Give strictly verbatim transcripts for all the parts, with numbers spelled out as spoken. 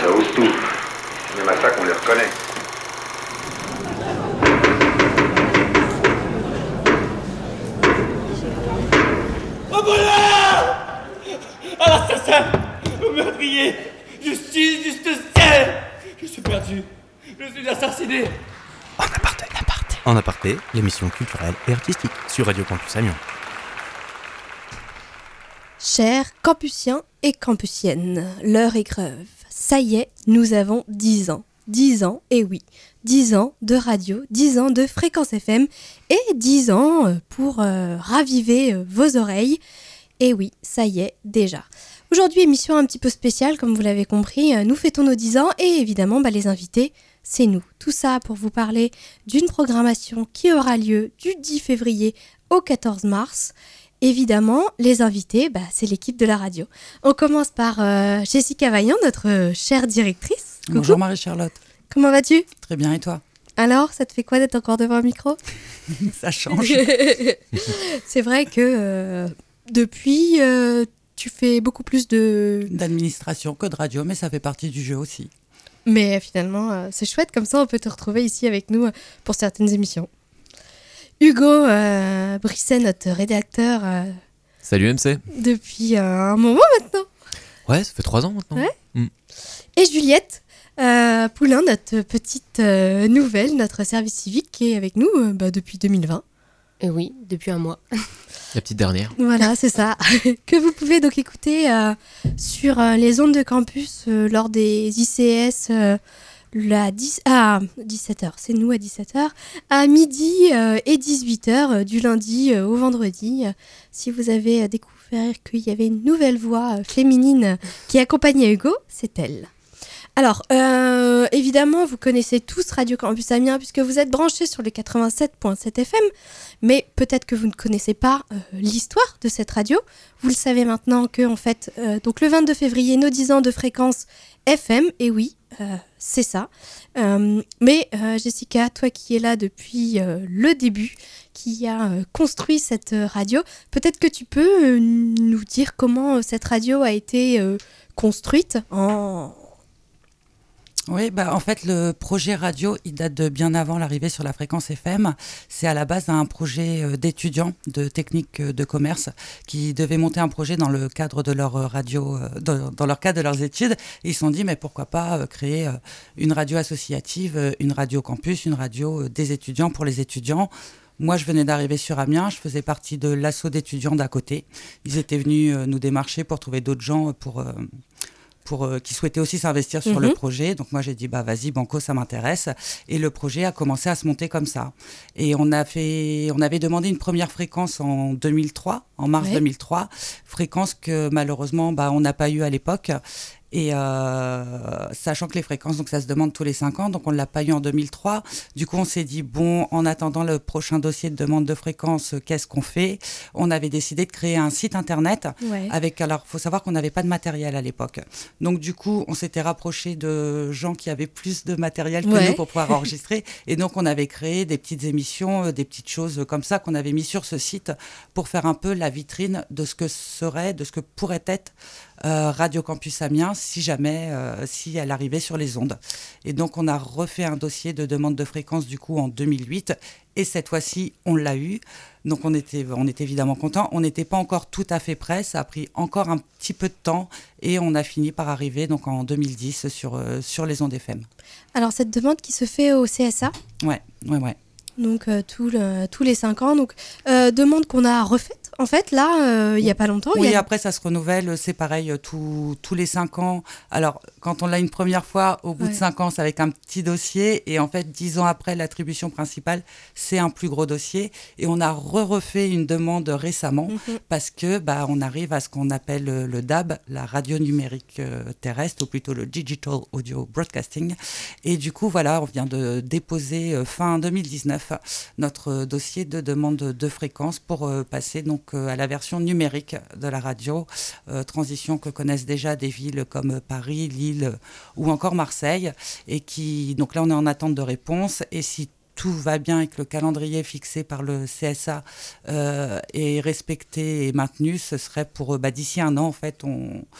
ça ose tout. C'est même à ça qu'on les reconnaît. Au voleur! À l'assassin! Au meurtrier! Justice, juste ciel! Je suis perdu. Je suis assassiné. En aparté. aparté. En aparté, l'émission culturelle et artistique sur Radio Campus Amiens. Chers campusiens et campusiennes, l'heure est grave. Ça y est, nous avons dix ans. dix ans, et oui, dix ans de radio, dix ans de fréquence F M et dix ans pour euh, raviver euh, vos oreilles. Et oui, ça y est, déjà. Aujourd'hui, émission un petit peu spéciale, comme vous l'avez compris, euh, nous fêtons nos dix ans et évidemment, bah, les invités, c'est nous. Tout ça pour vous parler d'une programmation qui aura lieu du dix février au quatorze mars. Évidemment, les invités, bah, c'est l'équipe de la radio. On commence par euh, Jessica Vaillant, notre euh, chère directrice. Coucou. Bonjour Marie-Charlotte. Comment vas-tu ? Très bien, et toi ? Alors, ça te fait quoi d'être encore devant un micro ? Ça change. C'est vrai que euh, depuis, euh, tu fais beaucoup plus de... d'administration que de radio, mais ça fait partie du jeu aussi. Mais finalement, euh, c'est chouette, comme ça on peut te retrouver ici avec nous euh, pour certaines émissions. Hugo euh, Brisset, notre rédacteur, euh, Salut M C. depuis euh, un moment maintenant. Ouais, ça fait trois ans maintenant. Ouais. Mm. Et Juliette euh, Poulain, notre petite euh, nouvelle, notre service civique qui est avec nous euh, bah, depuis deux mille vingt. Et oui, depuis un mois. La petite dernière. Voilà, c'est ça. Que vous pouvez donc écouter euh, sur euh, les ondes de campus euh, lors des I C S euh, la dix, ah, dix-sept heures, c'est nous à dix-sept heures, à midi euh, et dix-huit heures euh, du lundi euh, au vendredi. Euh, si vous avez euh, découvert qu'il y avait une nouvelle voix euh, féminine qui accompagnait Hugo, c'est elle. Alors, euh, évidemment, vous connaissez tous Radio Campus Amiens puisque vous êtes branchés sur le quatre-vingt-sept virgule sept F M, mais peut-être que vous ne connaissez pas euh, l'histoire de cette radio. Vous le savez maintenant que, en fait, euh, donc le vingt-deux février, nos dix ans de fréquence F M, et oui, euh, c'est ça. Euh, mais euh, Jessica, toi qui es là depuis euh, le début, qui a euh, construit cette euh, radio, peut-être que tu peux euh, nous dire comment euh, cette radio a été euh, construite en... Oui, bah, en fait, le projet radio, il date de bien avant l'arrivée sur la fréquence F M. C'est à la base un projet euh, d'étudiants de technique euh, de commerce qui devaient monter un projet dans le cadre de leur euh, radio, euh, dans, dans leur cadre de leurs études. Et ils se sont dit, mais pourquoi pas euh, créer euh, une radio associative, euh, une radio campus, une radio euh, des étudiants pour les étudiants. Moi, je venais d'arriver sur Amiens, je faisais partie de l'asso d'étudiants d'à côté. Ils étaient venus euh, nous démarcher pour trouver d'autres gens euh, pour... Euh, pour euh, qui souhaitaient aussi s'investir sur Mmh. le projet. Donc moi j'ai dit bah vas-y banco, ça m'intéresse, et le projet a commencé à se monter comme ça. Et on a fait on avait demandé une première fréquence en deux mille trois, en mars Ouais. deux mille trois, fréquence que malheureusement bah on n'a pas eu à l'époque. Et euh, sachant que les fréquences, donc ça se demande tous les cinq ans, donc on ne l'a pas eu en deux mille trois. Du coup, on s'est dit, bon, en attendant le prochain dossier de demande de fréquence, qu'est-ce qu'on fait ? On avait décidé de créer un site internet Ouais. avec, alors, il faut savoir qu'on n'avait pas de matériel à l'époque. Donc, du coup, on s'était rapproché de gens qui avaient plus de matériel que Ouais. nous pour pouvoir enregistrer. Et donc, on avait créé des petites émissions, euh, des petites choses comme ça qu'on avait mis sur ce site pour faire un peu la vitrine de ce que serait, de ce que pourrait être Euh, Radio Campus Amiens si jamais, euh, si elle arrivait sur les ondes. Et donc on a refait un dossier de demande de fréquence du coup en deux mille huit, et cette fois-ci on l'a eu. Donc on était, on était évidemment contents. On n'était pas encore tout à fait prêts, ça a pris encore un petit peu de temps et on a fini par arriver donc en deux mille dix sur, euh, sur les ondes F M. Alors cette demande qui se fait au C S A, Ouais, ouais, ouais. donc euh, tout le- tous les cinq ans, donc euh, demande qu'on a refaite en fait là euh, il y a pas longtemps. Oui, il y a... après ça se renouvelle, c'est pareil euh, tout- tous les cinq ans. Alors quand on l'a une première fois, au bout Ouais. de cinq ans, c'est avec un petit dossier, et en fait dix ans après l'attribution principale, c'est un plus gros dossier, et on a re-refait une demande récemment Mhm. parce que bah, on arrive à ce qu'on appelle euh, le D A B, la radio numérique euh, terrestre, ou plutôt le Digital Audio Broadcasting. Et du coup, voilà, on vient de déposer euh, fin deux mille dix-neuf notre euh, dossier de demande de fréquence pour euh, passer donc euh, à la version numérique de la radio, euh, transition que connaissent déjà des villes comme Paris, Lille euh, ou encore Marseille, et qui, donc là on est en attente de réponse, et si tout va bien et que le calendrier fixé par le C S A euh, est respecté et maintenu, ce serait pour, euh, bah, d'ici un an en fait, on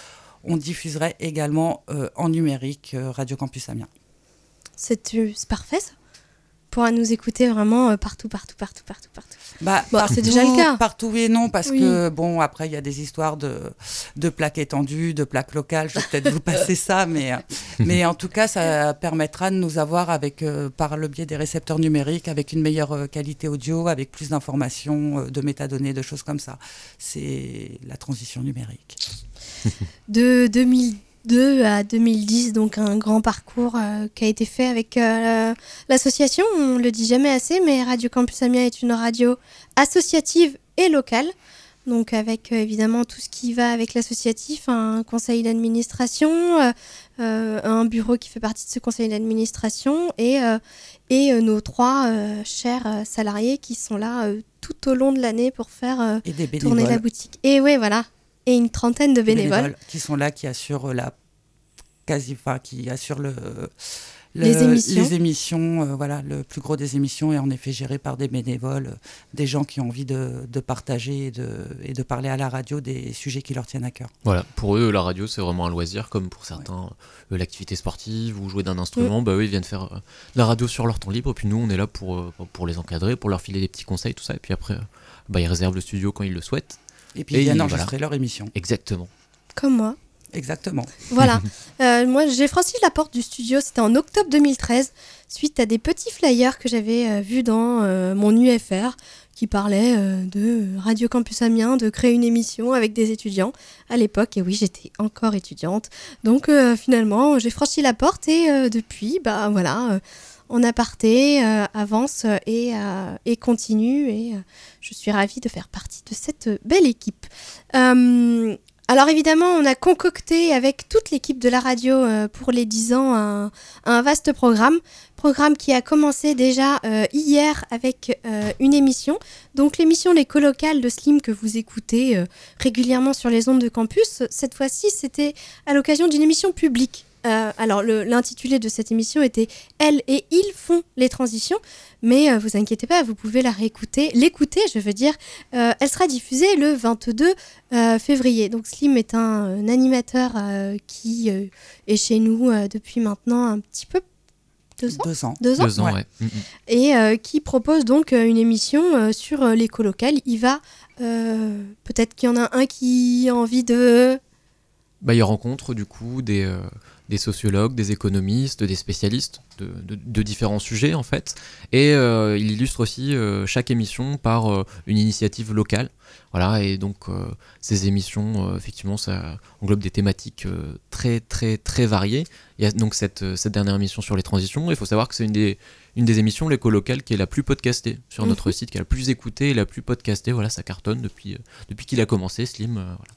on diffuserait également euh, en numérique euh, Radio Campus Amiens. C'est, euh, c'est parfait ça. Pourra nous écouter vraiment euh, partout, partout, partout, partout, partout. Bah, bon, partout, c'est déjà le cas. Partout oui et non, parce oui. que, bon, après, il y a des histoires de, de plaques étendues, de plaques locales. Je vais peut-être vous passer ça, mais, mais en tout cas, ça permettra de nous avoir, avec, euh, par le biais des récepteurs numériques, avec une meilleure euh, qualité audio, avec plus d'informations, euh, de métadonnées, de choses comme ça. C'est la transition numérique. De deux mille deux à deux mille dix, donc un grand parcours euh, qui a été fait avec euh, l'association. On le dit jamais assez, mais Radio Campus Amiens est une radio associative et locale. Donc avec euh, évidemment tout ce qui va avec l'associatif, un conseil d'administration, euh, euh, un bureau qui fait partie de ce conseil d'administration et, euh, et euh, nos trois euh, chers euh, salariés qui sont là euh, tout au long de l'année pour faire euh, et des tourner la boutique. Et oui, voilà. Et une trentaine de bénévoles. bénévoles qui sont là, qui assurent la quasi, enfin, qui assurent le, le les émissions, les émissions euh, voilà, le plus gros des émissions est en effet géré par des bénévoles, euh, des gens qui ont envie de, de partager et de, et de parler à la radio des sujets qui leur tiennent à cœur. Voilà, pour eux, la radio, c'est vraiment un loisir, comme pour certains, ouais. euh, l'activité sportive ou jouer d'un instrument, mmh. bah eux, ils viennent faire euh, la radio sur leur temps libre, et puis nous, on est là pour, euh, pour les encadrer, pour leur filer des petits conseils, tout ça, et puis après, euh, bah, ils réservent le studio quand ils le souhaitent. Et puis ils viennent enregistrer voilà. leur émission. Exactement. Comme moi. Exactement. Voilà. euh, moi, j'ai franchi la porte du studio, c'était en octobre deux mille treize, suite à des petits flyers que j'avais euh, vus dans euh, mon U F R, qui parlaient euh, de Radio Campus Amiens, de créer une émission avec des étudiants à l'époque. Et oui, j'étais encore étudiante. Donc euh, finalement, j'ai franchi la porte et euh, depuis, bah voilà... Euh, en aparté, euh, avance et, euh, et continue. Et euh, je suis ravie de faire partie de cette belle équipe. Euh, alors évidemment, on a concocté avec toute l'équipe de la radio euh, pour les dix ans un, un vaste programme. Programme qui a commencé déjà euh, hier avec euh, une émission. Donc l'émission Les Colocales de Slim que vous écoutez euh, régulièrement sur les ondes de campus. Cette fois-ci, c'était à l'occasion d'une émission publique. Euh, alors le, l'intitulé de cette émission était « Elles et ils font les transitions », mais euh, vous inquiétez pas, vous pouvez la réécouter, l'écouter je veux dire, euh, elle sera diffusée le vingt-deux février. Donc Slim est un, un animateur euh, qui euh, est chez nous euh, depuis maintenant un petit peu deux ans. Deux ans. Deux ans, Deux ans, ouais. ouais. Et euh, qui propose donc euh, une émission euh, sur euh, les colocales. Il va, euh, peut-être qu'il y en a un qui a envie de... Bah, il rencontre du coup des... Euh... des sociologues, des économistes, des spécialistes de, de, de différents sujets en fait. Et euh, il illustre aussi euh, chaque émission par euh, une initiative locale. Voilà, et donc euh, ces émissions, euh, effectivement, ça englobe des thématiques euh, très très très variées. Il y a donc cette, cette dernière émission sur les transitions. Il faut savoir que c'est une des, une des émissions, les colocales, qui est la plus podcastée sur notre mmh. site, qui est la plus écoutée et la plus podcastée. Voilà, ça cartonne depuis, euh, depuis qu'il a commencé, Slim. Euh, voilà.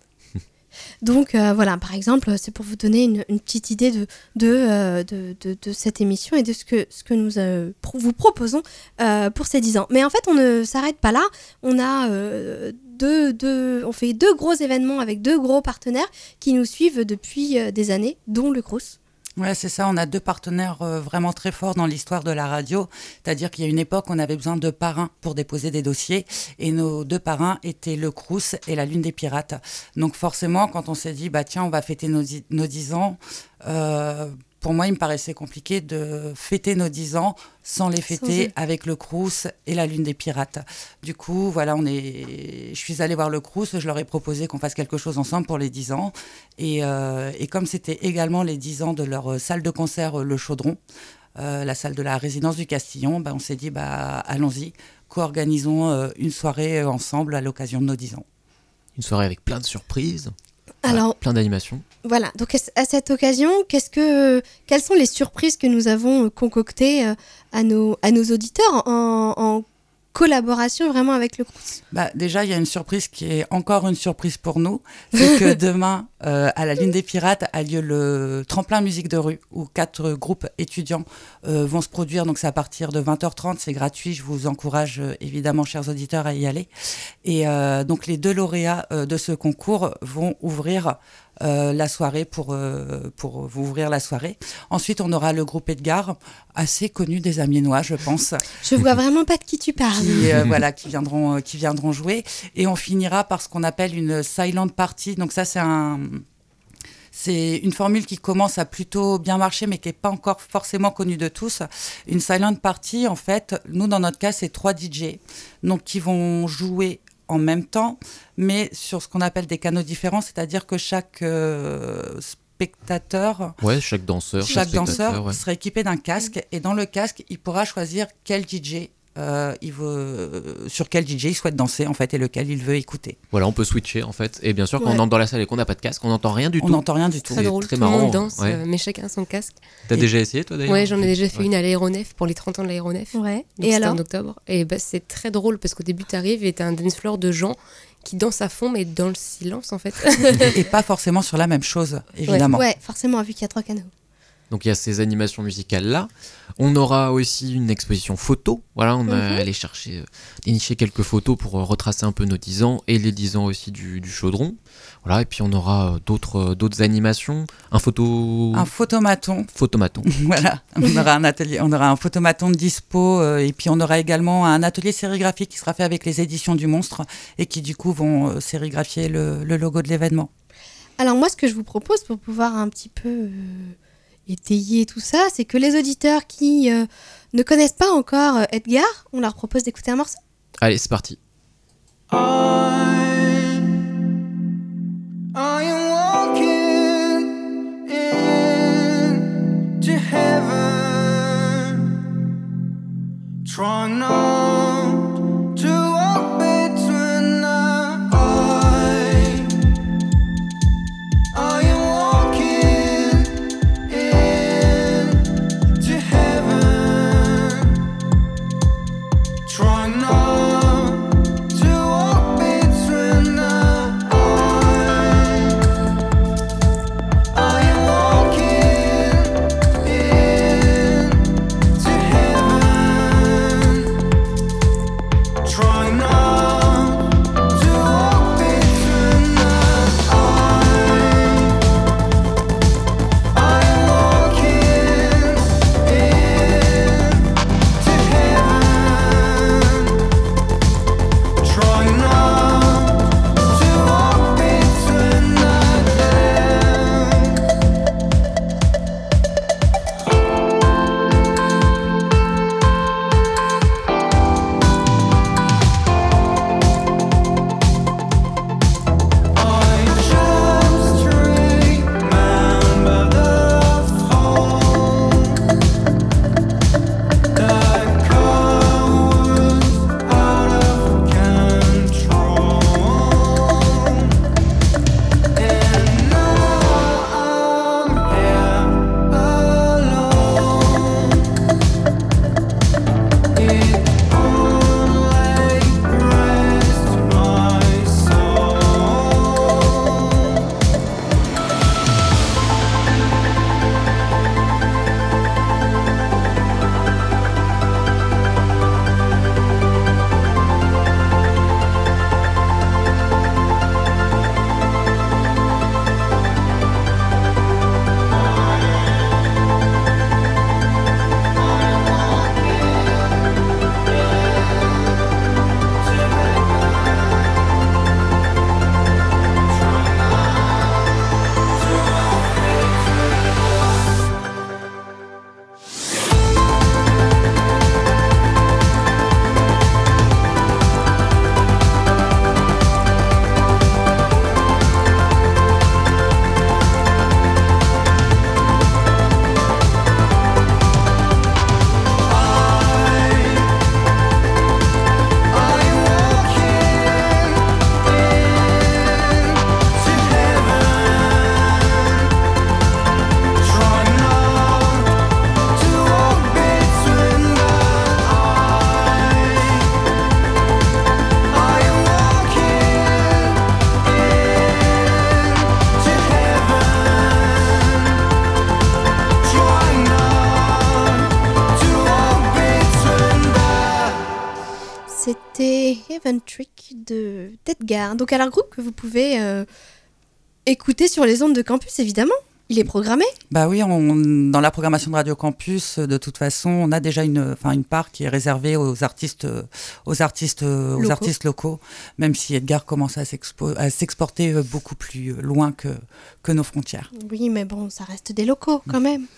Donc euh, voilà, par exemple, c'est pour vous donner une, une petite idée de, de, euh, de, de, de cette émission et de ce que, ce que nous euh, pro- vous proposons euh, pour ces dix ans. Mais en fait, on ne s'arrête pas là. On a euh, deux, deux, on fait deux gros événements avec deux gros partenaires qui nous suivent depuis euh, des années, dont le Crous. Ouais, c'est ça. On a deux partenaires euh, vraiment très forts dans l'histoire de la radio. C'est-à-dire qu'il y a une époque, on avait besoin de parrains pour déposer des dossiers. Et nos deux parrains étaient le Crous et la Lune des Pirates. Donc forcément, quand on s'est dit, bah tiens, on va fêter nos, nos dix ans, euh, pour moi, il me paraissait compliqué de fêter nos dix ans sans les fêter sans avec le Crous et la Lune des Pirates. Du coup, voilà, on est... je suis allée voir le Crous, je leur ai proposé qu'on fasse quelque chose ensemble pour les dix ans. Et, euh, et comme c'était également les dix ans de leur salle de concert, Le Chaudron, euh, la salle de la résidence du Castillon, bah, on s'est dit, bah, allons-y, co-organisons euh, une soirée ensemble à l'occasion de nos dix ans. Une soirée avec plein de surprises. Alors, voilà, plein d'animations. Voilà, donc à cette occasion, qu'est-ce que, quelles sont les surprises que nous avons concoctées à nos, à nos auditeurs en, en collaboration vraiment avec le Crous? Bah, déjà, il y a une surprise qui est encore une surprise pour nous. C'est que demain, euh, à la Lune des Pirates, a lieu le tremplin musique de rue où quatre groupes étudiants euh, vont se produire. Donc, c'est à partir de vingt heures trente. C'est gratuit. Je vous encourage euh, évidemment, chers auditeurs, à y aller. Et euh, donc, les deux lauréats euh, de ce concours vont ouvrir Euh, la soirée pour, euh, pour vous ouvrir la soirée. Ensuite, on aura le groupe Edgar, assez connu des Amiénois, je pense. Je vois vraiment pas de qui tu parles. Qui, euh, voilà, qui viendront, euh, qui viendront jouer. Et on finira par ce qu'on appelle une silent party. Donc ça, c'est un... c'est une formule qui commence à plutôt bien marcher, mais qui n'est pas encore forcément connue de tous. Une silent party, en fait, nous, dans notre cas, c'est trois D J, donc qui vont jouer en même temps, mais sur ce qu'on appelle des canaux différents, c'est-à-dire que chaque euh, spectateur, ouais, chaque danseur, chaque danseur ouais. serait équipé d'un casque, et dans le casque, il pourra choisir quel D J Euh, il veut, euh, sur quel D J il souhaite danser en fait et lequel il veut écouter. Voilà, on peut switcher en fait. Et bien sûr, quand ouais. on entre dans la salle et qu'on n'a pas de casque, on n'entend rien du on tout. On n'entend rien du tout. Très drôle, très tout marrant, le monde danse, ouais. euh, mais chacun a son casque. T'as et... déjà essayé toi d'ailleurs? Ouais, j'en ai déjà fait ouais. une à l'aéronef pour les trente ans de l'aéronef. Ouais. Donc Et c'était alors en octobre. Et bah, c'est très drôle parce qu'au début, t'arrives et t'as un dance floor de gens qui dansent à fond, mais dans le silence en fait. Et pas forcément sur la même chose, évidemment. Ouais, forcément, vu qu'il y a trois canaux. Donc il y a ces animations musicales là. On aura aussi une exposition photo. Voilà, on est Mhm. allé chercher, euh, dénicher quelques photos pour euh, retracer un peu nos dix ans et les dix ans aussi du, du chaudron. Voilà, et puis on aura euh, d'autres, euh, d'autres animations. Un photo. Un photomaton. Photomaton. Voilà, on aura un atelier, on aura un photomaton de dispo euh, et puis on aura également un atelier sérigraphique qui sera fait avec les éditions du Monstre et qui du coup vont euh, sérigraphier le, le logo de l'événement. Alors moi, ce que je vous propose pour pouvoir un petit peu euh, étayer tout ça, c'est que les auditeurs qui euh, ne connaissent pas encore euh, Edgar, on leur propose d'écouter un morceau. Allez, c'est parti. I, I am walking into heaven, trying not to walk between the I, I am walking into heaven, trying not. C'était Heaven Trick de d'Edgar. Donc alors groupe que vous pouvez euh, écouter sur les ondes de campus évidemment. Il est programmé ? Bah oui, on, dans la programmation de Radio Campus, de toute façon, on a déjà une, enfin une part qui est réservée aux artistes, aux artistes, aux Locaux. artistes locaux. Même si Edgar commence à, s'expo- à s'exporter beaucoup plus loin que que nos frontières. Oui, mais bon, ça reste des locaux quand même.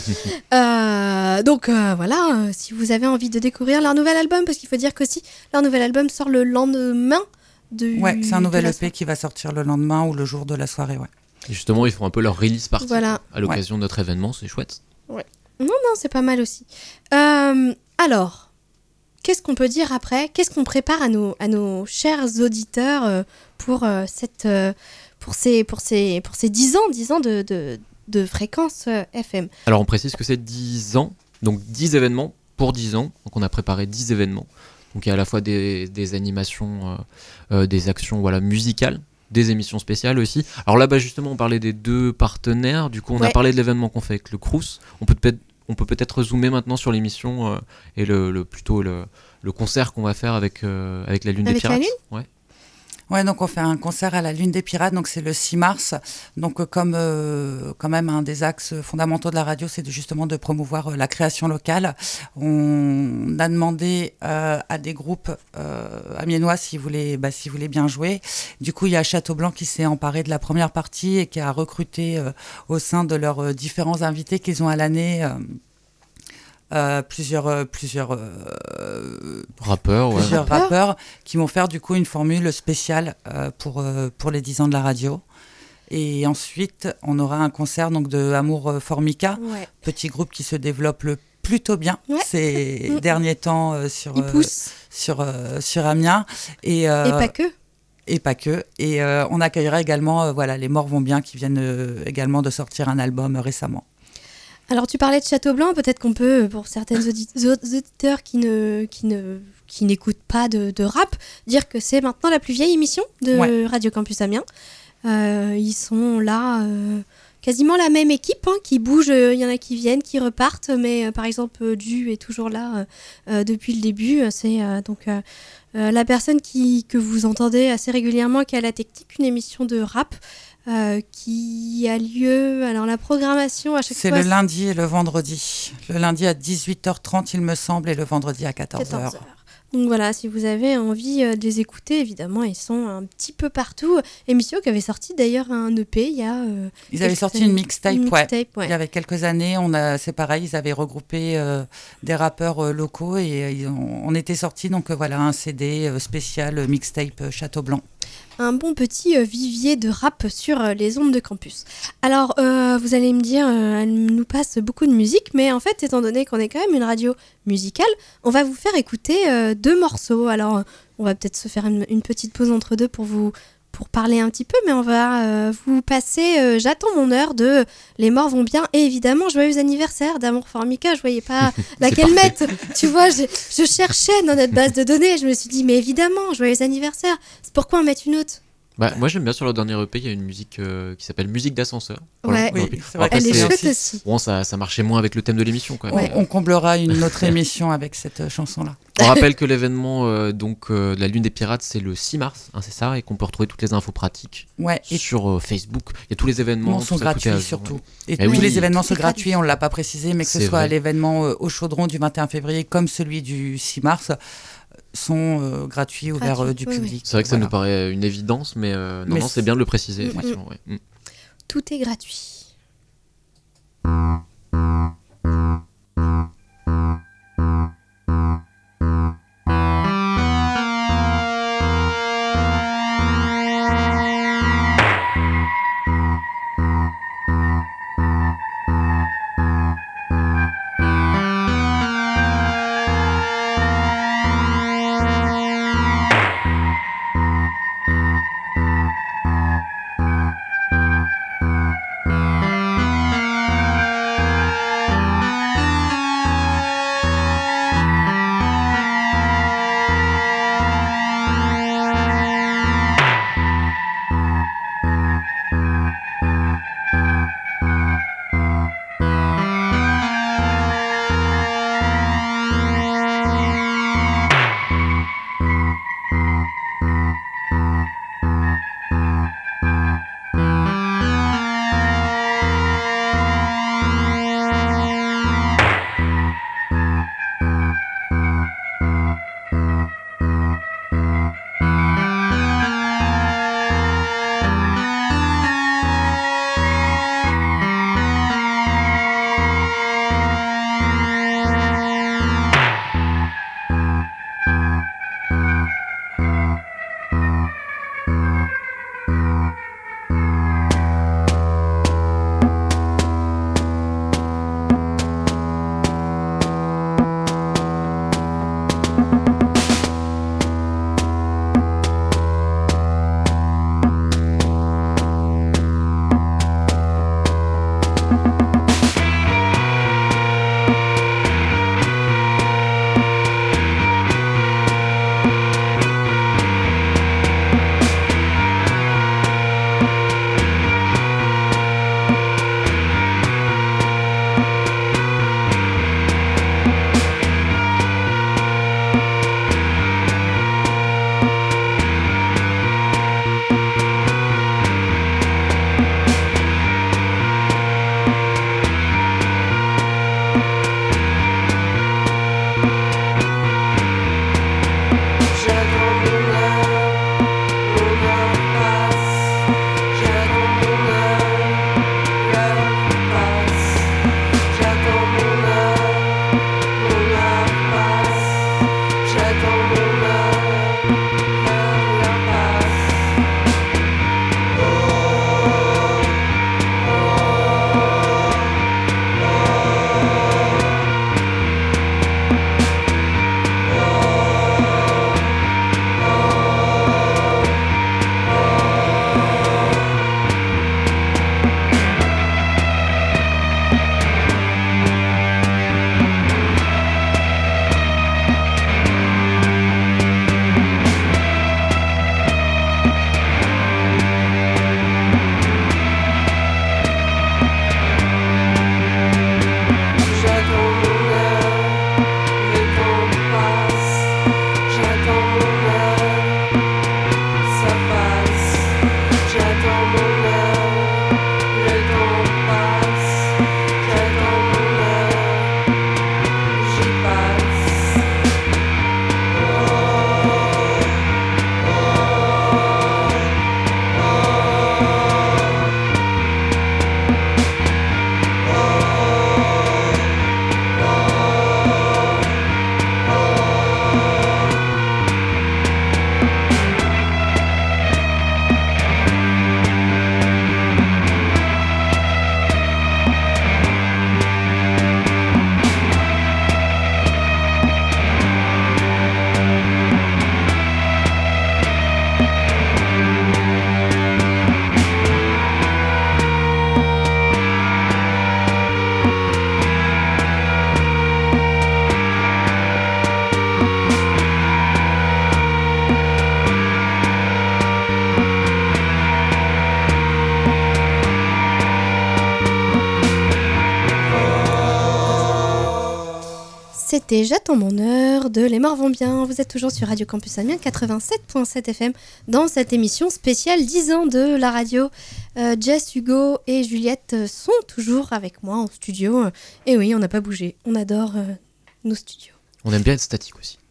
Euh, donc euh, voilà, euh, si vous avez envie de découvrir leur nouvel album, parce qu'il faut dire qu'aussi leur nouvel album sort le lendemain de. Ouais, c'est un nouvel de la E P qui va sortir le lendemain ou le jour de la soirée, ouais. Et justement, ils font un peu leur release party Voilà. à l'occasion de notre événement, c'est chouette. Non, non, c'est pas mal aussi. Euh, alors, qu'est-ce qu'on peut dire après ? Qu'est-ce qu'on prépare à nos, à nos chers auditeurs euh, pour, euh, cette, euh, pour, ces, pour, ces, pour ces dix ans, dix ans de, de, de fréquence euh, F M ? Alors on précise que c'est dix ans, donc dix événements pour dix ans. Donc on a préparé dix événements. Donc il y a à la fois des, des animations, euh, euh, des actions voilà, musicales, des émissions spéciales aussi. Alors là, bah, justement, on parlait des deux partenaires. Du coup, on Ouais. a parlé de l'événement qu'on fait avec le Crous. On peut peut-être, on peut peut-être zoomer maintenant sur l'émission euh, et le, le plutôt le, le concert qu'on va faire avec euh, avec la Lune Avec des la Pirates. Lune Ouais. Ouais, donc on fait un concert à la Lune des Pirates, donc c'est le six mars. Donc euh, comme euh, quand même un des axes fondamentaux de la radio, c'est de, justement de promouvoir euh, la création locale. On a demandé euh, à des groupes euh, amiénois s'ils voulaient, bah, s'ils voulaient bien jouer. Du coup, il y a Château-Blanc qui s'est emparé de la première partie et qui a recruté euh, au sein de leurs euh, différents invités qu'ils ont à l'année. Euh, Euh, plusieurs euh, plusieurs euh, Rappeur, ouais. plusieurs Rappeurs. rappeurs qui vont faire du coup une formule spéciale euh, pour euh, pour les dix ans de la radio. Et ensuite, on aura un concert donc de Amour euh, Formica, Ouais. petit groupe qui se développe le plutôt bien Ouais. ces Mm. derniers temps euh, sur Il euh, pousse, sur euh, sur Amiens et euh, et pas que. et pas que. Et euh, on accueillera également euh, voilà Les Morts vont bien qui viennent euh, également de sortir un album euh, récemment. Alors, tu parlais de Château-Blanc, peut-être qu'on peut, pour certains audi- autres auditeurs qui ne, qui ne, qui n'écoutent pas de, de rap, dire que c'est maintenant la plus vieille émission de Ouais. Radio Campus Amiens. Euh, ils sont là, euh, quasiment la même équipe, hein, qui bouge. Il y en a qui viennent, qui repartent, mais euh, par exemple, euh, Du est toujours là euh, euh, depuis le début. C'est euh, donc euh, euh, la personne qui, que vous entendez assez régulièrement, qui a la technique, une émission de rap. Euh, qui a lieu, alors la programmation à chaque C'est fois le lundi et le vendredi. Le lundi à dix-huit heures trente, il me semble, et le vendredi à quatorze quatorze heures. heures. Donc voilà, si vous avez envie euh, de les écouter, évidemment, ils sont un petit peu partout. Émission qui avait sorti d'ailleurs un E P il y a. euh, Ils avaient quelques sorti années. une mixtape, Une ouais. mixtape, ouais. Il y avait quelques années, on a, c'est pareil, ils avaient regroupé euh, des rappeurs euh, locaux et euh, ils ont- on était sortis donc euh, voilà un C D euh, spécial euh, mixtape euh, Château-Blanc. Un bon petit euh, vivier de rap sur euh, les ondes de campus. Alors, euh, vous allez me dire, euh, elle nous passe beaucoup de musique, mais en fait, étant donné qu'on est quand même une radio musicale, on va vous faire écouter euh, deux morceaux. Alors, euh, on va peut-être se faire une, une petite pause entre deux pour vous pour parler un petit peu, mais on va euh, vous passer euh, J'attends mon heure de Les Morts vont bien, et évidemment Joyeux anniversaire d'Amour Formica. Je voyais pas laquelle mettre, tu vois, je, je cherchais dans notre base de données, je me suis dit mais évidemment Joyeux anniversaire, c'est pourquoi en mettre une autre. Bah, moi j'aime bien sur leur dernier E P, il y a une musique euh, qui s'appelle Musique d'ascenseur. Ouais. Oui, Bon, puis- c'est bon, vrai après, Elle est c'est chouette aussi- aussi. Bon, ça, ça marchait moins avec le thème de l'émission. Quoi. On, Mais, euh, on comblera une autre émission avec cette euh, chanson-là. on rappelle que l'événement euh, donc euh, de la Lune des Pirates, c'est le six mars, hein, c'est ça, et qu'on peut retrouver toutes les infos pratiques Ouais, et sur euh, Facebook. Il y a tous les événements. ils sont tout ça, tout est à gratuits jour, surtout. ouais. Et Eh tous oui. les événements sont C'est gratuits, gratuit. on ne l'a pas précisé, mais que ce C'est soit vrai. l'événement euh, au Chaudron du vingt et un février comme celui du six mars, sont euh, gratuits, ouverts Gratuits, euh, du oui, oui. public. C'est vrai que ça Voilà. nous paraît une évidence, mais euh, non, Mais non, c'est c'est- bien de le préciser. Mm, effectivement, ouais. Mm. Tout est gratuit. Thank C'était J'attends mon heure de Les Morts vont bien. Vous êtes toujours sur Radio Campus Amiens quatre-vingt-sept virgule sept F M dans cette émission spéciale dix ans de la radio. Euh, Jess, Hugo et Juliette sont toujours avec moi en studio. Et oui, on n'a pas bougé. On adore euh, nos studios. On aime bien être statique aussi.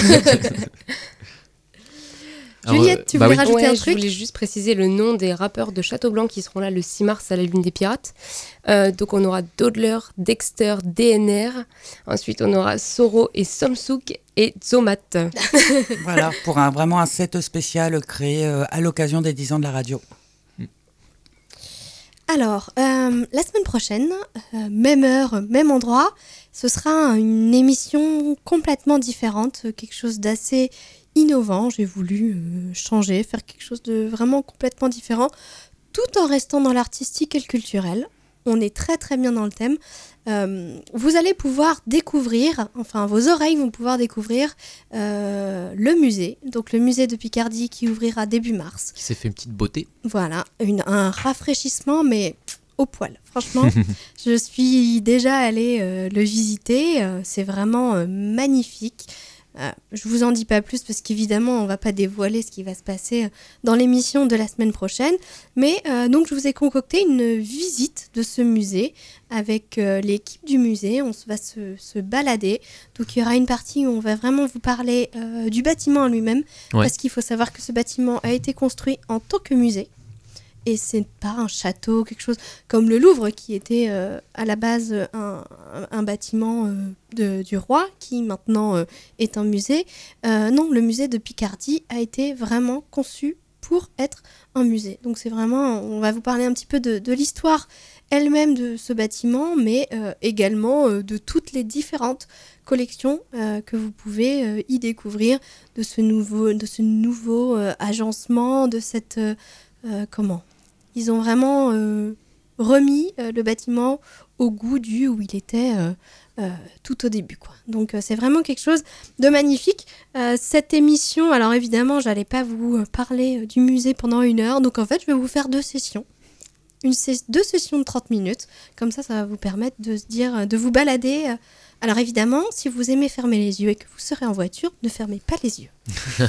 Alors, Juliette, tu voulais bah oui. rajouter ouais, un truc ? Je voulais juste préciser le nom des rappeurs de Château-Blanc qui seront là le six mars à la Lune des Pirates. Euh, donc on aura Dodler, Dexter, D N R. Ensuite on aura Soro et Somsouk et Zomat. Voilà, pour un, vraiment un set spécial créé euh, à l'occasion des dix ans de la radio. Alors, euh, la semaine prochaine, euh, même heure, même endroit, ce sera une émission complètement différente, quelque chose d'assez innovant. J'ai voulu euh, changer, faire quelque chose de vraiment complètement différent, tout en restant dans l'artistique et le culturel. On est très très bien dans le thème. Euh, vous allez pouvoir découvrir, enfin vos oreilles vont pouvoir découvrir euh, le musée, donc le musée de Picardie qui ouvrira début mars. Qui s'est fait une petite beauté. Voilà, une, un rafraîchissement, mais au poil. Franchement, je suis déjà allée euh, le visiter, euh, c'est vraiment euh, magnifique. Euh, je vous en dis pas plus parce qu'évidemment on va pas dévoiler ce qui va se passer dans l'émission de la semaine prochaine, mais euh, donc je vous ai concocté une visite de ce musée avec euh, l'équipe du musée. On va se, se balader, donc il y aura une partie où on va vraiment vous parler euh, du bâtiment en lui-même, ouais. Parce qu'il faut savoir que ce bâtiment a été construit en tant que musée. Et c'est pas un château, quelque chose comme le Louvre qui était euh, à la base un, un bâtiment euh, de, du roi qui maintenant euh, est un musée. Euh, non, le musée de Picardie a été vraiment conçu pour être un musée. Donc c'est vraiment, on va vous parler un petit peu de, de l'histoire elle-même de ce bâtiment, mais euh, également euh, de toutes les différentes collections euh, que vous pouvez euh, y découvrir, de ce nouveau, de ce nouveau euh, agencement, de cette... Euh, comment ? Ils ont vraiment euh, remis euh, le bâtiment au goût du où il était euh, euh, tout au début, quoi. Donc euh, c'est vraiment quelque chose de magnifique. Euh, cette émission, alors évidemment, j'allais pas vous parler euh, du musée pendant une heure, donc en fait, je vais vous faire deux sessions. Une ses- deux sessions de trente minutes. Comme ça, ça va vous permettre de se dire, de vous balader. euh. Alors évidemment, si vous aimez fermer les yeux et que vous serez en voiture, ne fermez pas les yeux.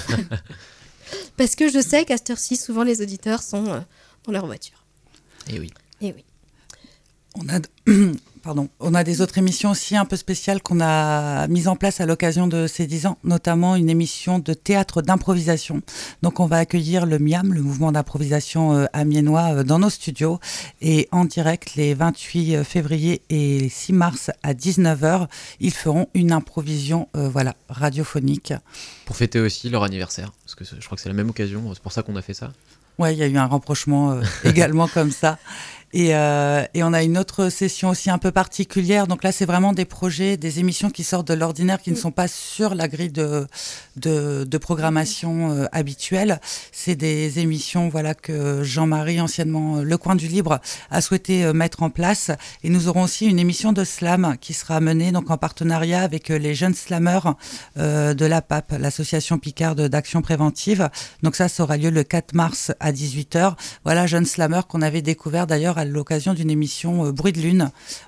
Parce que je sais qu'à cette heure-ci, souvent les auditeurs sont euh, dans leur voiture. Et oui. Et oui. On a, pardon, on a des autres émissions aussi un peu spéciales qu'on a mises en place à l'occasion de ces dix ans, notamment une émission de théâtre d'improvisation. Donc on va accueillir le MIAM, le mouvement d'improvisation euh, amiénois, euh, dans nos studios et en direct les vingt-huit février et six mars à dix-neuf heures. Ils feront une improvision euh, voilà, radiophonique. Pour fêter aussi leur anniversaire, parce que je crois que c'est la même occasion, c'est pour ça qu'on a fait ça. Ouais, il y a eu un rapprochement euh, également comme ça. Et, euh, et on a une autre session aussi un peu particulière. Donc là, c'est vraiment des projets, des émissions qui sortent de l'ordinaire, qui ne sont pas sur la grille de, de, de programmation euh, habituelle. C'est des émissions voilà, que Jean-Marie, anciennement euh, Le Coin du Libre, a souhaité euh, mettre en place. Et nous aurons aussi une émission de slam qui sera menée donc, en partenariat avec euh, les jeunes slammeurs euh, de la P A P, l'association Picarde d'Action Préventive. Donc ça, ça aura lieu le quatre mars à dix-huit heures. Voilà, jeunes slammeurs qu'on avait découvert d'ailleurs à l'occasion d'une émission euh, Bruit de Lune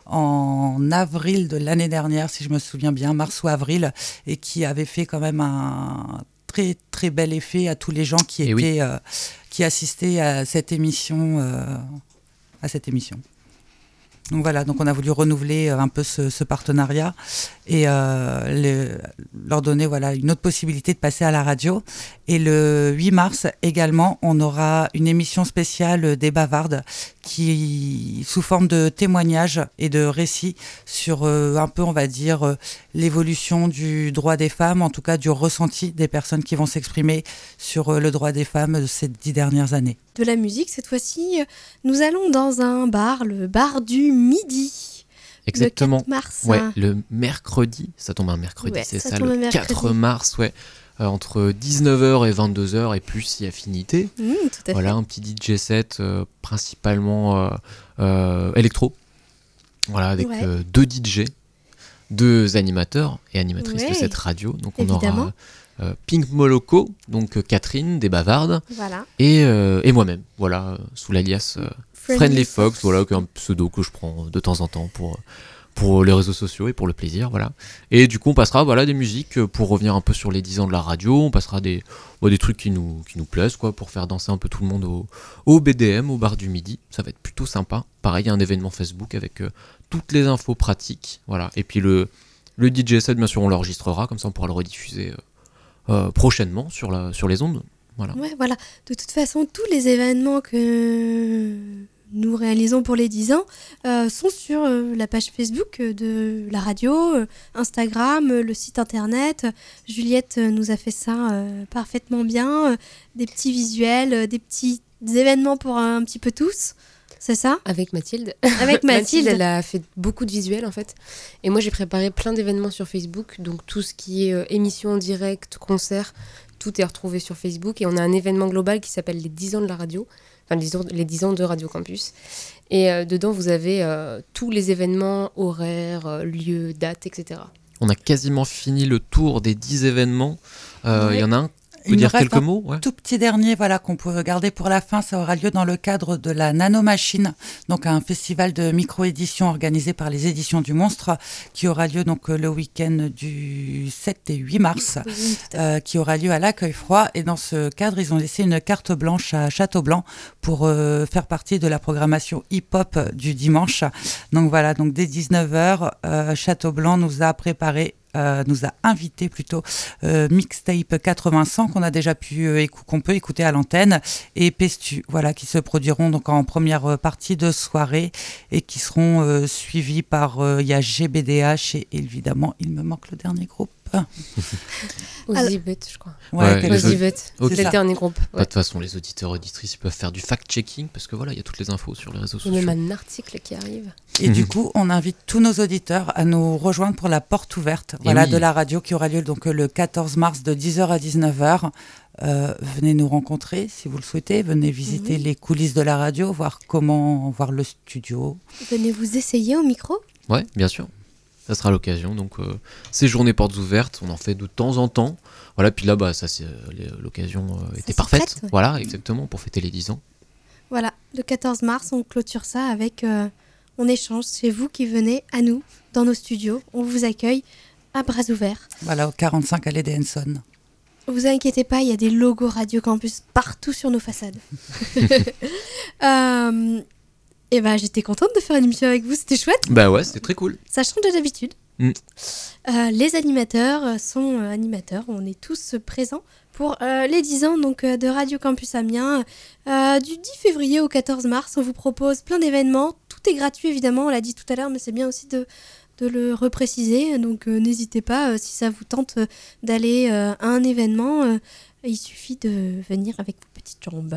en avril de l'année dernière, si je me souviens bien, mars ou avril, et qui avait fait quand même un très très bel effet à tous les gens qui Et étaient oui. euh, qui assistaient à cette émission euh, à cette émission. Donc voilà, donc on a voulu renouveler euh, un peu ce, ce partenariat et euh, le- leur donner voilà une autre possibilité de passer à la radio. Et le huit mars également, on aura une émission spéciale des Bavardes qui, sous forme de témoignages et de récits sur euh, un peu, on va dire, euh, l'évolution du droit des femmes, en tout cas du ressenti des personnes qui vont s'exprimer sur euh, le droit des femmes de ces dix dernières années. De la musique, cette fois-ci, euh, nous allons dans un bar, le bar du Midi. Exactement. Le quatre mars. Ouais, hein. le mercredi, ça tombe un mercredi, Ouais, c'est ça ça, tombe le un mercredi. quatre mars, ouais, euh, entre dix-neuf heures et vingt-deux heures et plus si affinité. Mmh, tout à Voilà, fait. un petit D J set euh, principalement euh, euh, électro. Voilà, avec Ouais. euh, deux D J, deux animateurs et animatrices Ouais, de cette radio. Donc on évidemment. aura euh, Pink Moloko, donc euh, Catherine des Bavardes, Voilà. et, euh, et moi-même, voilà, euh, sous l'alias euh, Friendly Fox, voilà, qui est un pseudo que je prends de temps en temps pour, pour les réseaux sociaux et pour le plaisir, voilà. Et du coup, on passera voilà, des musiques pour revenir un peu sur les dix ans de la radio, on passera des, bon, des trucs qui nous, qui nous plaisent, quoi, pour faire danser un peu tout le monde au, au B D M, au bar du Midi. Ça va être plutôt sympa. Pareil, il y a un événement Facebook avec euh, toutes les infos pratiques, voilà. Et puis le, le D J set, bien sûr, on l'enregistrera, comme ça on pourra le rediffuser euh, euh, prochainement sur, la, sur les ondes, voilà. Ouais, voilà. De toute façon, tous les événements que nous réalisons pour les dix ans euh, sont sur euh, la page Facebook euh, de la radio, euh, Instagram, euh, le site internet. Juliette euh, nous a fait ça euh, parfaitement bien. euh, des petits visuels, euh, des petits événements pour un, petit peu tous. C'est ça? Avec Mathilde. Avec Mathilde. elle a fait beaucoup de visuels en fait. Et moi j'ai préparé plein d'événements sur Facebook. Donc tout ce qui est euh, émission en direct, concert, tout est retrouvé sur Facebook. Et on a un événement global qui s'appelle les dix ans de la radio. Enfin les dix ans, les dix ans de Radio Campus. Et euh, dedans vous avez euh, tous les événements, horaires, euh, lieux, dates, et cetera. On a quasiment fini le tour des dix événements. Euh, Il Ouais. y en a un, tu Il peux nous dire reste quelques un mots, ouais. Tout petit dernier, voilà, qu'on peut garder pour la fin, ça aura lieu dans le cadre de la Nanomachine, donc un festival de micro-édition organisé par les Éditions du Monstre, qui aura lieu donc le week-end du sept et huit mars, Oui, tout à fait. euh, qui aura lieu à l'Accueil Froid. Et dans ce cadre, ils ont laissé une carte blanche à Châteaublanc pour euh, faire partie de la programmation hip-hop du dimanche. Donc voilà, donc dès dix-neuf heures, euh, Châteaublanc nous a préparé Euh, nous a invité plutôt euh, Mixtape quatre-vingts cent qu'on a déjà pu euh, écou- qu'on peut écouter à l'antenne, et Pestu, voilà, qui se produiront donc en première euh, partie de soirée et qui seront euh, suivis par euh, il y a G B D H et évidemment il me manque le dernier groupe. Ah. Ozibet, je crois. Ouais, Ouais, quelque les chose. Ozibet, Ok. c'est le dernier groupe. Bah, Ouais. De toute façon, les auditeurs auditrices, ils peuvent faire du fact-checking parce que voilà, il y a toutes les infos sur les réseaux Il y a sociaux. même un article qui arrive. Et du coup, on invite tous nos auditeurs à nous rejoindre pour la porte ouverte voilà, oui. de la radio qui aura lieu donc le quatorze mars de dix heures à dix-neuf heures. Euh, venez nous rencontrer si vous le souhaitez. Venez visiter Mhm. les coulisses de la radio, voir comment, voir le studio. Venez vous essayer au micro. Ouais, bien sûr. Ça sera l'occasion. Donc, euh, ces journées portes ouvertes, on en fait de temps en temps. Voilà, puis là, bah, ça, c'est, euh, l'occasion euh, était s'y parfaite. prête, ouais. Voilà, exactement, pour fêter les dix ans. Voilà, le quatorze mars, on clôture ça avec... euh, on échange, c'est vous qui venez à nous, dans nos studios. On vous accueille à bras ouverts. Voilà, au quarante-cinq allée des Henson. Vous inquiétez pas, il y a des logos Radio Campus partout sur nos façades. euh, et ben, j'étais contente de faire une émission avec vous, c'était chouette. Bah ouais, c'était très cool. Ça change de d'habitude. Mm. Euh, les animateurs sont euh, animateurs, on est tous euh, présents pour euh, les dix ans donc, euh, de Radio Campus Amiens. Euh, du dix février au quatorze mars, on vous propose plein d'événements. Tout est gratuit évidemment, on l'a dit tout à l'heure, mais c'est bien aussi de, de le repréciser. Donc euh, n'hésitez pas, euh, si ça vous tente euh, d'aller euh, à un événement, euh, il suffit de venir avec vos petites jambes.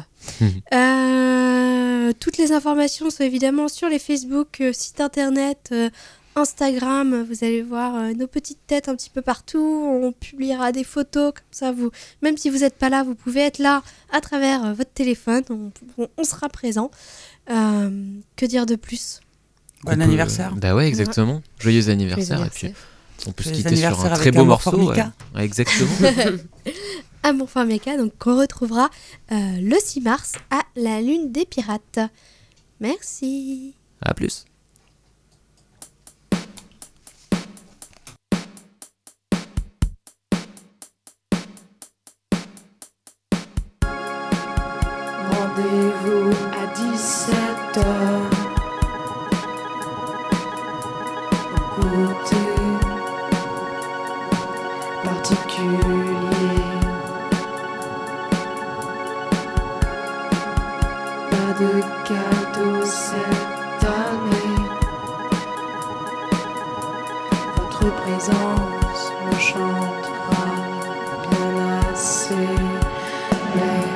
Euh, toutes les informations sont évidemment sur les Facebook, euh, site internet, euh, Instagram. Vous allez voir euh, nos petites têtes un petit peu partout. On publiera des photos comme ça. Vous, même si vous n'êtes pas là, vous pouvez être là à travers euh, votre téléphone. On, on- on sera présent. Euh, que dire de plus ? Bon On peut- anniversaire. Bah ouais, exactement. Joyeux Joyeux anniversaire. Et anniversaire. puis, on peut se Joyeux quitter sur anniversaire un avec très beau Amour morceau. Formica. Ouais. Ouais, exactement. Amour Formica, donc qu'on retrouvera euh, le six mars à la Lune des Pirates. Merci. À plus. Rendez-vous à dix-sept heures. Goûter particulier. Pas de cadeau cette année. Votre présence me chantera bien assez. Mais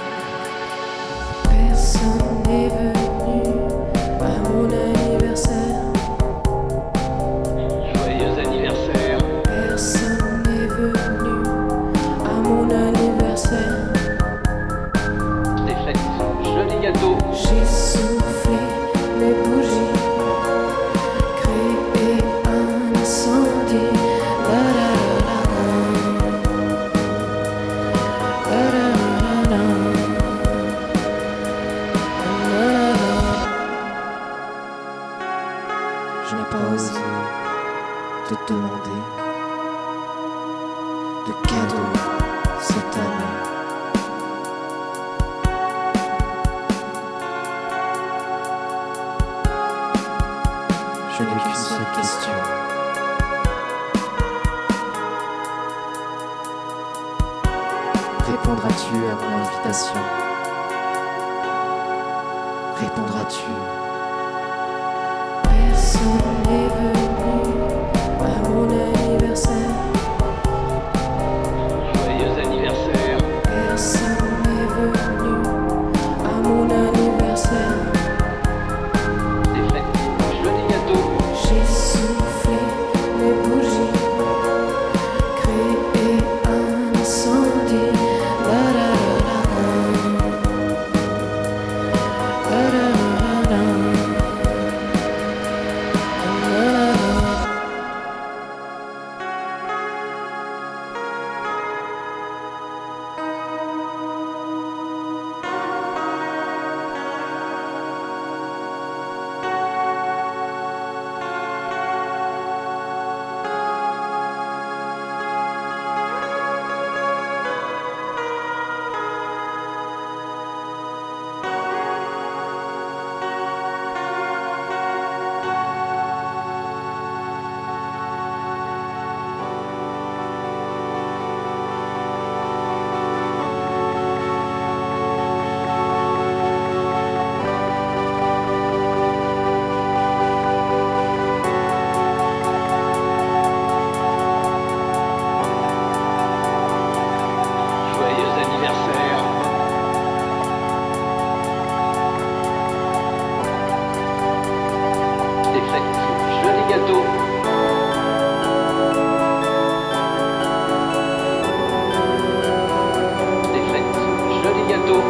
personne n'est venu à mon anniversaire. Joyeux anniversaire. Personne n'est venu à mon anniversaire. Des fêtes, joli gâteau. J'ai soufflé mes bougies, créé un incendie. La la la la. La la la la. La la la. Je n'ai pas osé te demander de cadeaux cette année. Je n'ai qu'une seule question. Répondras-tu à mon invitation? Répondras-tu? Personne n'est venu à mon anniversaire. Joyeux anniversaire. Personne n'est venu à mon anniversaire. Des fêtes, joli gâteau. J'ai soufflé mes bougies, créé un incendie. La la la la. La la la la. fêtes, jeux des gâteaux. Des fêtes, jeux des gâteaux.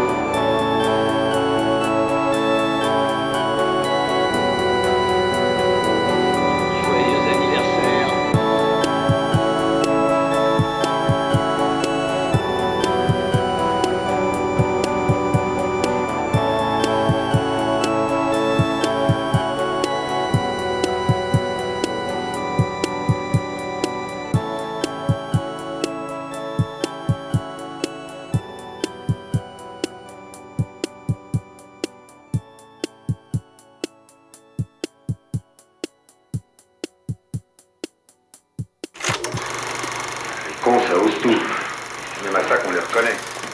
Joyeux anniversaire. Les cons, ça ose tout. C'est même à ça qu'on les reconnaît.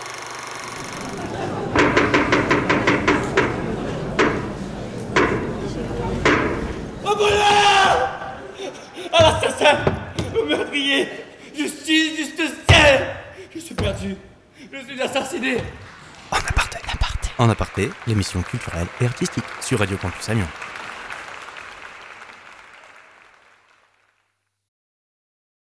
Au voleur! À l'assassin! Au meurtrier! Justice, juste ciel! Je suis perdu. Je suis assassiné. En aparté, en aparté, l'émission culturelle et artistique sur Radio Campus Amiens.